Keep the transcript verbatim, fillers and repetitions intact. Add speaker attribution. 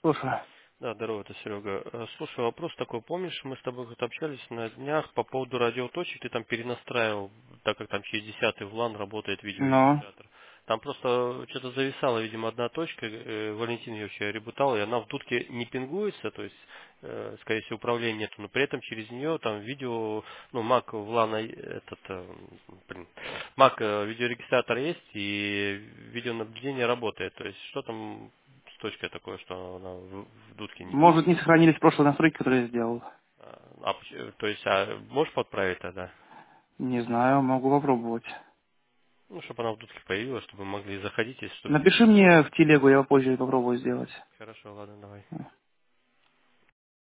Speaker 1: Слушаю.
Speaker 2: Да, здорово, это Серега. Э, Слушай, вопрос такой, помнишь, мы с тобой вот общались на днях по поводу радиоточек, ты там перенастраивал, так как там через десятый в лан работает
Speaker 1: Ну,
Speaker 2: видеорегистратор. Там просто что-то зависала, видимо, одна точка, э, Валентин ее вообще ребутал, и она в дудке не пингуется, то есть, э, скорее всего, управления нету, но при этом через нее там видео, ну, Mac в лан, э, этот, э, блин, Mac э, видеорегистратор есть, и видеонаблюдение работает, то есть, что там с точкой такое, что она в, в дудке не
Speaker 1: может, не
Speaker 2: пингует.
Speaker 1: сохранились прошлые настройки, которые я сделал.
Speaker 2: А, а поч- э, то есть, а можешь подправить тогда?
Speaker 1: Не знаю, могу попробовать.
Speaker 2: Ну, чтобы она в дудке появилась, чтобы мы могли заходить, если что-то
Speaker 1: Напиши
Speaker 2: видели.
Speaker 1: мне в телегу, я попозже попробую сделать.
Speaker 2: Хорошо, ладно, давай.